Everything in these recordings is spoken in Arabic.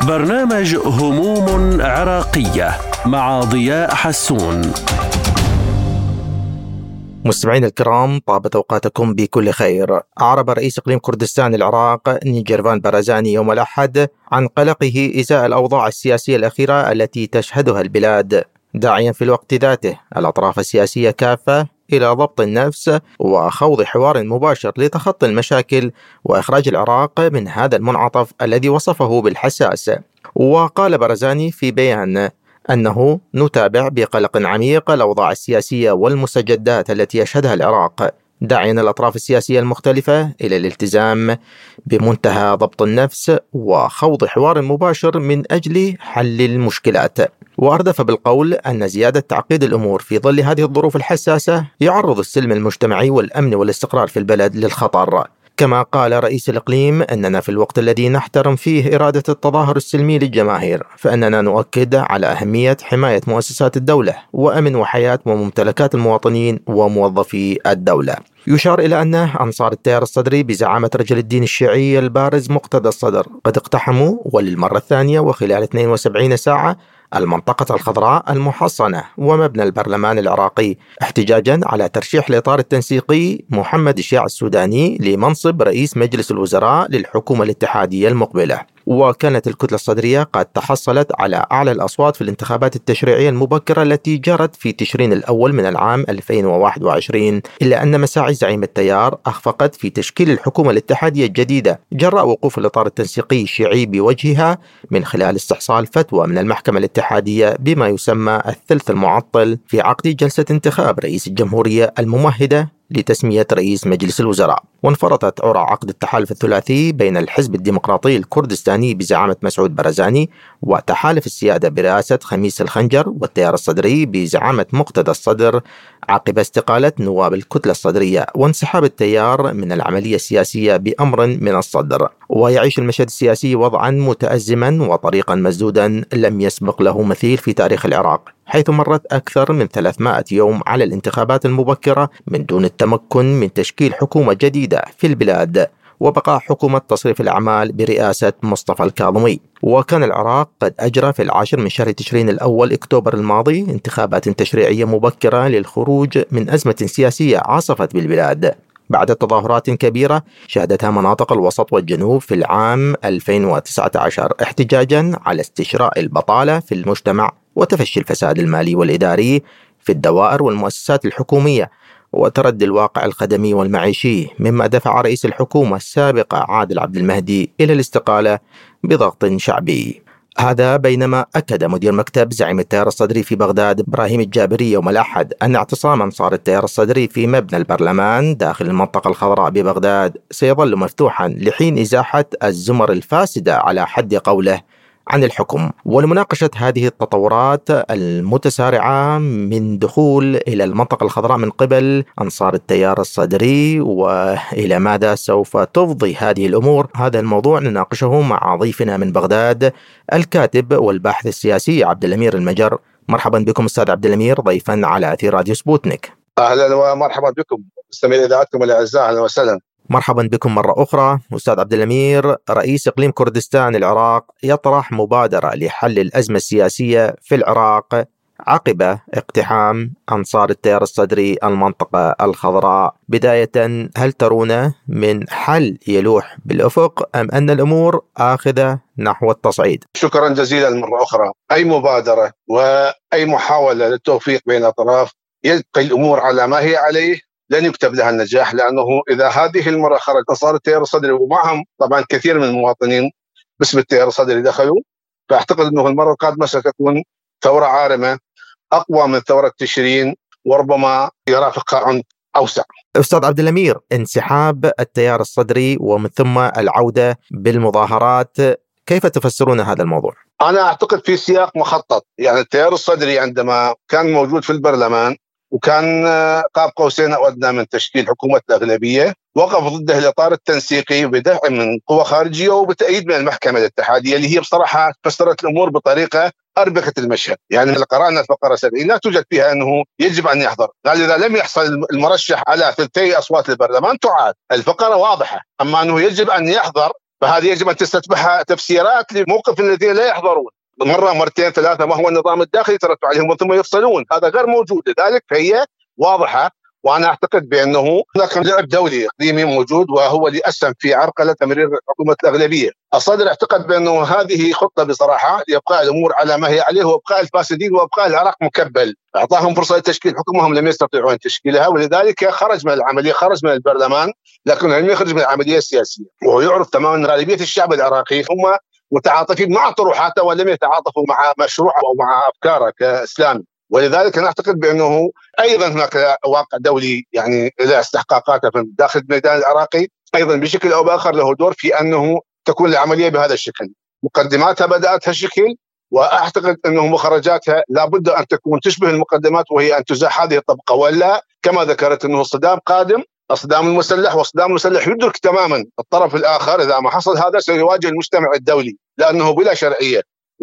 برنامج هموم عراقية مع ضياء حسون. مستمعين الكرام، طابت أوقاتكم بكل خير. أعرب رئيس إقليم كردستان العراق نيجيرفان بارزاني يوم الأحد عن قلقه إزاء الأوضاع السياسية الأخيرة التي تشهدها البلاد، داعيا في الوقت ذاته الأطراف السياسية كافة إلى ضبط النفس وخوض حوار مباشر لتخطي المشاكل وإخراج العراق من هذا المنعطف الذي وصفه بالحساس. وقال بارزاني في بيان أنه نتابع بقلق عميق الأوضاع السياسية والمستجدات التي يشهدها العراق، داعيا الأطراف السياسية المختلفة إلى الالتزام بمنتهى ضبط النفس وخوض حوار مباشر من أجل حل المشكلات. وأردف بالقول أن زيادة تعقيد الأمور في ظل هذه الظروف الحساسة يعرض السلم المجتمعي والأمن والاستقرار في البلد للخطر. كما قال رئيس الإقليم أننا في الوقت الذي نحترم فيه إرادة التظاهر السلمي للجماهير، فإننا نؤكد على أهمية حماية مؤسسات الدولة وأمن وحياة وممتلكات المواطنين وموظفي الدولة. يشار إلى أن أنصار التيار الصدري بزعامة رجل الدين الشيعي البارز مقتدى الصدر قد اقتحموا وللمرة الثانية وخلال 72 ساعة المنطقة الخضراء المحصنة ومبنى البرلمان العراقي، احتجاجا على ترشيح الإطار التنسيقي محمد الشيع السوداني لمنصب رئيس مجلس الوزراء للحكومة الاتحادية المقبلة. وكانت الكتلة الصدرية قد تحصلت على أعلى الأصوات في الانتخابات التشريعية المبكرة التي جرت في تشرين الأول من العام 2021، إلا أن مساعي زعيم التيار أخفقت في تشكيل الحكومة الاتحادية الجديدة جراء وقوف الإطار التنسيقي الشيعي بوجهها من خلال استحصال فتوى من المحكمة الاتحادية بما يسمى الثلث المعطل في عقد جلسة انتخاب رئيس الجمهورية الممهدة لتسمية رئيس مجلس الوزراء. وانفرطت عرى عقد التحالف الثلاثي بين الحزب الديمقراطي الكردستاني بزعامة مسعود بارزاني وتحالف السيادة برئاسة خميس الخنجر والتيار الصدري بزعامة مقتدى الصدر عقب استقالة نواب الكتلة الصدرية وانسحاب التيار من العملية السياسية بأمر من الصدر. ويعيش المشهد السياسي وضعا متأزما وطريقا مسدودا لم يسبق له مثيل في تاريخ العراق، حيث مرت أكثر من 300 يوم على الانتخابات المبكرة من دون التمكن من تشكيل حكومة جديدة في البلاد وبقاء حكومة تصريف الأعمال برئاسة مصطفى الكاظمي. وكان العراق قد أجرى في 10 من شهر تشرين الأول أكتوبر الماضي انتخابات تشريعية مبكرة للخروج من أزمة سياسية عاصفت بالبلاد بعد تظاهرات كبيرة شهدتها مناطق الوسط والجنوب في العام 2019 احتجاجا على استشراء البطالة في المجتمع وتفشي الفساد المالي والإداري في الدوائر والمؤسسات الحكومية وتردي الواقع الخدمي والمعيشي، مما دفع رئيس الحكومة السابق عادل عبد المهدي إلى الاستقالة بضغط شعبي. هذا بينما أكد مدير مكتب زعيم التيار الصدري في بغداد إبراهيم الجابري يوم الأحد أن اعتصام أنصار التيار الصدري في مبنى البرلمان داخل المنطقة الخضراء ببغداد سيظل مفتوحا لحين إزاحة الزمر الفاسدة على حد قوله عن الحكم. ولمناقشة هذه التطورات المتسارعة من دخول إلى المنطقة الخضراء من قبل أنصار التيار الصدري وإلى ماذا سوف تفضي هذه الأمور، هذا الموضوع نناقشه مع ضيفنا من بغداد الكاتب والباحث السياسي عبد الأمير المجر. مرحبا بكم أستاذ عبد الأمير ضيفا على أثير راديو سبوتنيك. أهلا ومرحبا بكم مستمعي إذاعتكم الأعزاء، أهلا وسهلا. مرحبا بكم مرة أخرى. أستاذ عبد الأمير، رئيس إقليم كردستان العراق يطرح مبادرة لحل الأزمة السياسية في العراق عقب اقتحام أنصار التيار الصدري المنطقة الخضراء. بداية، هل ترون من حل يلوح بالأفق أم أن الأمور آخذة نحو التصعيد؟ شكرا جزيلا مرة أخرى. أي مبادرة وأي محاولة للتوفيق بين أطراف يبقي الأمور على ما هي عليه لن يكتب لها النجاح، لأنه إذا هذه المرة خرج أنصار التيار الصدري ومعهم طبعا كثير من المواطنين باسم التيار الصدري دخلوا، فأعتقد أنه المرة القادمة ستكون ثورة عارمة أقوى من ثورة تشرين وربما يرافقها عنف أوسع. أستاذ عبد الأمير، انسحاب التيار الصدري ومن ثم العودة بالمظاهرات، كيف تفسرون هذا الموضوع؟ أنا أعتقد في سياق مخطط. يعني التيار الصدري عندما كان موجود في البرلمان وكان قاب قوسين أو أدنى من تشكيل حكومة الأغلبية، وقف ضده الإطار التنسيقي بدعم من قوى خارجية وبتأييد من المحكمة الاتحادية، اللي هي بصراحة فسرت الأمور بطريقة أربكت المشهد. يعني قرأنا الفقرة 70 لا توجد فيها أنه يجب أن يحضر، قال إذا لم يحصل المرشح على ثلثي أصوات البرلمان تعاد. الفقرة واضحة. أما أنه يجب أن يحضر فهذه يجب أن تستتبعها تفسيرات لموقف الذين لا يحضرون مرة مرتين ثلاثة، ما هو النظام الداخلي يترتب عليهم ثم يفصلون، هذا غير موجود. لذلك فهي واضحة، وأنا أعتقد بأنه هناك لعب دولي إقليمي موجود، وهو اللي أسهم في عرقلة تمرير حكومة الأغلبية. الصدر اعتقد بأنه هذه خطة بصراحة لإبقاء الأمور على ما هي عليه وإبقاء الفاسدين وإبقاء العراق مكبل. أعطاهم فرصة لتشكيل حكومهم لم يستطيعون تشكيلها، ولذلك خرج من العملية، خرج من البرلمان، لكن لم يخرج من العملية السياسية. وهو يعرف تماما أن غالبية الشعب العراقي هم متعاطفين مع طروحاته ولم يتعاطفوا مع مشروعه أو مع أفكاره كإسلامي. ولذلك أنا أعتقد بأنه أيضا هناك واقع دولي يعني له استحقاقاته في داخل الميدان العراقي، أيضا بشكل أو بآخر له دور في أنه تكون العملية بهذا الشكل. مقدماتها بدأت هالشكل، وأعتقد أنه مخرجاتها لابد أن تكون تشبه المقدمات، وهي أن تزاح هذه الطبقة، ولا كما ذكرت أنه الصدام قادم، الصدام المسلح، والصدام المسلح يدرك تماما الطرف الآخر. إذا ما حصل هذا سيواجه المجتمع الدولي لأنه بلا شرعية،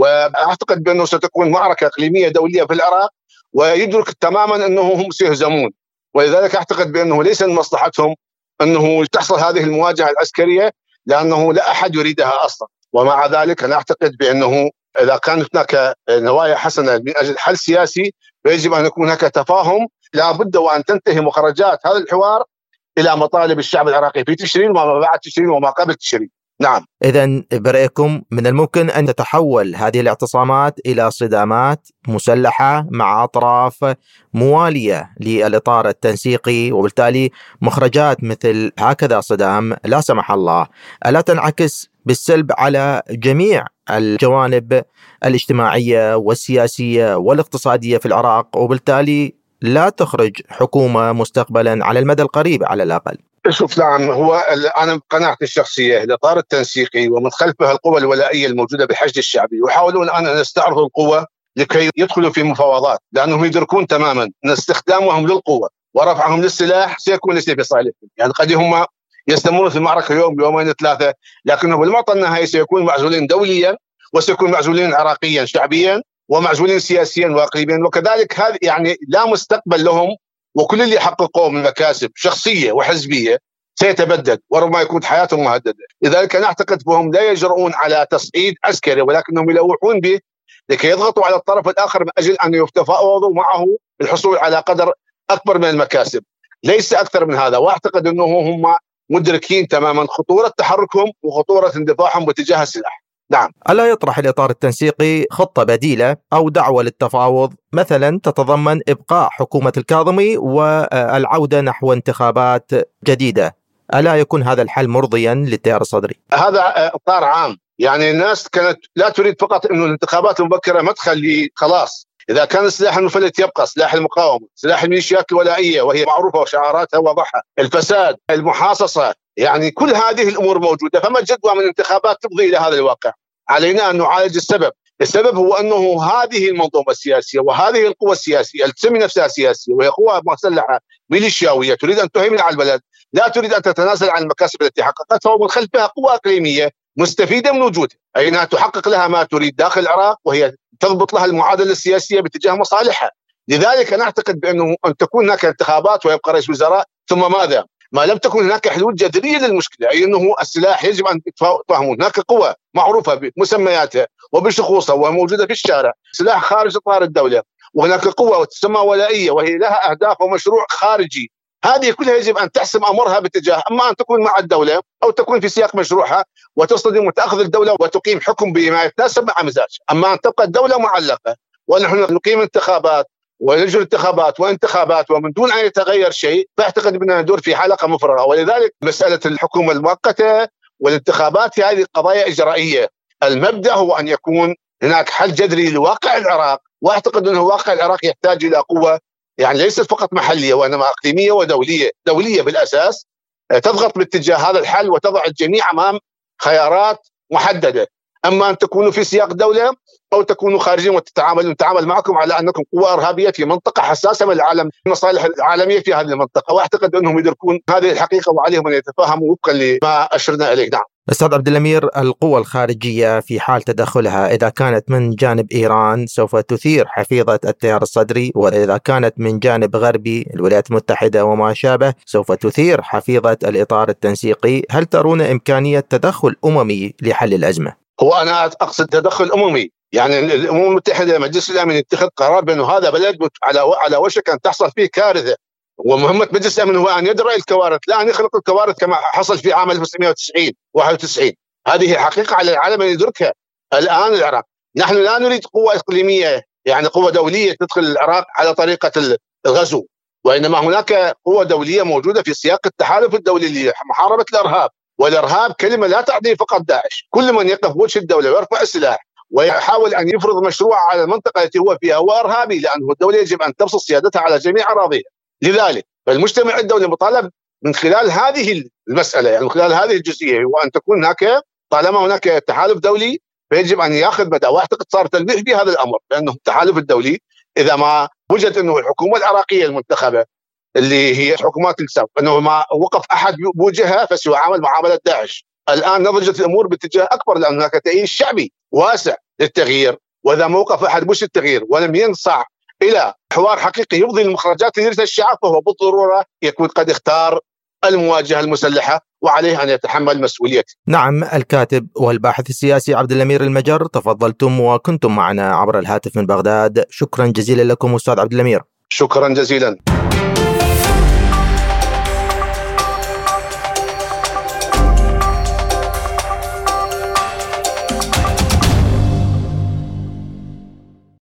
وأعتقد بأنه ستكون معركة إقليمية دولية في العراق، ويدرك تماما أنه هم سيهزمون. ولذلك أعتقد بأنه ليس من مصلحتهم أنه تحصل هذه المواجهة العسكرية، لأنه لا أحد يريدها أصلا. ومع ذلك أنا أعتقد بأنه إذا كانت هناك نوايا حسنة من أجل حل سياسي، فيجب أن يكون هناك تفاهم، لا بد وأن تنتهي مخرجات هذا الحوار إلى مطالب الشعب العراقي في تشرين وما بعد تشرين وما قبل تشرين. نعم. إذن برأيكم من الممكن أن تتحول هذه الاعتصامات إلى صدامات مسلحة مع أطراف موالية للإطار التنسيقي، وبالتالي مخرجات مثل هكذا صدام لا سمح الله ألا تنعكس بالسلب على جميع الجوانب الاجتماعية والسياسية والاقتصادية في العراق، وبالتالي لا تخرج حكومة مستقبلا على المدى القريب على الأقل؟ شوف، نعم، هو أنا قناعتي الشخصية الإطار التنسيقي ومن خلفها القوى الولائية الموجودة بالحشد الشعبي يحاولون أن يستعرضوا القوة لكي يدخلوا في مفاوضات، لأنهم يدركون تماما أن استخدامهم للقوة ورفعهم للسلاح سيكون ليس بصالحهم. يعني قد هم يستمرون في المعركة يوم يومين ثلاثة، لكنه بالمعطى النهائي سيكون معزولين دوليا، وسيكون معزولين عراقيا شعبيا، ومعزولين سياسيا واقليميا. وكذلك هذا يعني لا مستقبل لهم، وكل اللي حققوه من مكاسب شخصية وحزبية سيتبدد، وربما يكون حياتهم مهددة. لذلك أنا أعتقد بهم لا يجرؤون على تصعيد عسكري، ولكنهم يلوحون به لكي يضغطوا على الطرف الآخر من أجل أن يتفاوضوا معه الحصول على قدر أكبر من المكاسب، ليس أكثر من هذا. وأعتقد أنهم هم مدركين تماما خطورة تحركهم وخطورة اندفاعهم باتجاه السلاح. نعم. ألا يطرح الإطار التنسيقي خطة بديلة أو دعوة للتفاوض مثلا تتضمن إبقاء حكومة الكاظمي والعودة نحو انتخابات جديدة؟ ألا يكون هذا الحل مرضيا للتيار الصدري؟ هذا إطار عام، يعني الناس كانت لا تريد فقط أنه الانتخابات المبكرة مدخل خلاص. إذا كان السلاح المفلت يبقى سلاح المقاومة، سلاح الميليشيات الولائية وهي معروفة وشعاراتها واضحة، الفساد، المحاصصة، يعني كل هذه الأمور موجودة. فما الجدوى من انتخابات تفضي إلى هذا الواقع؟ علينا أن نعالج السبب. السبب هو أنه هذه المنظومة السياسية وهذه القوى السياسية التي تسمي نفسها سياسية وهي قوى مسلحة ميليشياوية تريد أن تهيمن على البلد، لا تريد أن تتنازل عن المكاسب التي حققتها، ومن خلفها قوى إقليمية مستفيدة من وجودها، أي أنها تحقق لها ما تريد داخل العراق، وهي تضبط لها المعادلة السياسية باتجاه مصالحها. لذلك أنا أعتقد بأنه أن تكون هناك انتخابات ويبقى رئيس وزراء، ثم ماذا؟ ما لم تكن هناك حلول جذرية للمشكلة، أي أنه السلاح يجب أن تفهمون هناك قوة معروفة بمسمياتها وبشخوصها وموجودة في الشارع، سلاح خارج إطار الدولة، وهناك قوة تسمى ولائية وهي لها أهداف ومشروع خارجي. هذه كلها يجب أن تحسم أمرها باتجاه، أما أن تكون مع الدولة أو تكون في سياق مشروعها وتصطدم وتأخذ الدولة وتقيم حكم بما يتناسب مع مزاجها. أما أن تبقى الدولة معلقة ونحن نقيم انتخابات ونجري انتخابات وانتخابات ومن دون أن يتغير شيء، فأعتقد أننا ندور في حلقة مفرغة. ولذلك مسألة الحكومة المؤقتة والانتخابات هذه قضايا إجرائية. المبدأ هو أن يكون هناك حل جذري لواقع العراق، وأعتقد أن واقع العراق يحتاج إلى قوة يعني ليست فقط محلية وإنما إقليمية ودولية، دولية بالأساس، تضغط باتجاه هذا الحل وتضع الجميع أمام خيارات محددة. أما أن تكونوا في سياق دولة أو تكونوا خارجين ونتعامل معكم على أنكم قوة إرهابية في منطقة حساسة من العالم، المصالح العالمية في هذه المنطقة. وأعتقد أنهم يدركون هذه الحقيقة وعليهم أن يتفاهموا وفقا لما أشرنا إليه. نعم. أستاذ عبد الأمير، القوى الخارجية في حال تدخلها إذا كانت من جانب إيران سوف تثير حفيظة التيار الصدري، وإذا كانت من جانب غربي الولايات المتحدة وما شابه سوف تثير حفيظة الإطار التنسيقي. هل ترون إمكانية تدخل أممي لحل الأزمة؟ هو أنا أقصد تدخل أممي، يعني الأمم المتحدة مجلس الأمن يتخذ قرار بأنه هذا بلد على وشك أن تحصل فيه كارثة، ومهمة مجلس الأمن هو أن يدرأ الكوارث لا أن يخلق الكوارث كما حصل في عام 1990 91. هذه حقيقة على العالم أن يدركها. الآن العراق، نحن لا نريد قوة إقليمية، يعني قوة دولية تدخل العراق على طريقة الغزو، وإنما هناك قوة دولية موجودة في سياق التحالف الدولي لمحاربة الإرهاب. والإرهاب كلمة لا تعني فقط داعش، كل من يقف بوجه الدولة ويرفع السلاح ويحاول أن يفرض مشروع على المنطقة التي هو فيها هو إرهابي، لأنه الدولة يجب أن تبسط سيادتها على جميع أراضيها. لذلك فالمجتمع الدولي مطالب من خلال هذه المسألة، يعني من خلال هذه الجزئية، هو أن تكون هناك، طالما هناك تحالف دولي فيجب أن يأخذ مدى واعتقد صار تلميح بهذا الأمر، لأنه التحالف الدولي إذا ما وجد أنه الحكومة العراقية المنتخبة اللي هي حكومات السابق أنه ما وقف أحد بوجهها فسيعامل معاملة داعش. الآن نضجت الأمور باتجاه أكبر، لأن هناك تأييد شعبي واسع للتغيير، وإذا ما وقف أحد بوجه التغيير ولم ينصاع إلى حوار حقيقي يفضي المخرجات اللي يريدها الشعب، فهو بالضرورة يكون قد اختار المواجهة المسلحة وعليه أن يتحمل مسؤوليته. نعم، الكاتب والباحث السياسي عبد الأمير المجر، تفضلتم وكنتم معنا عبر الهاتف من بغداد. شكرا جزيلا لكم أستاذ عبد الأمير. شكرا جزيلا.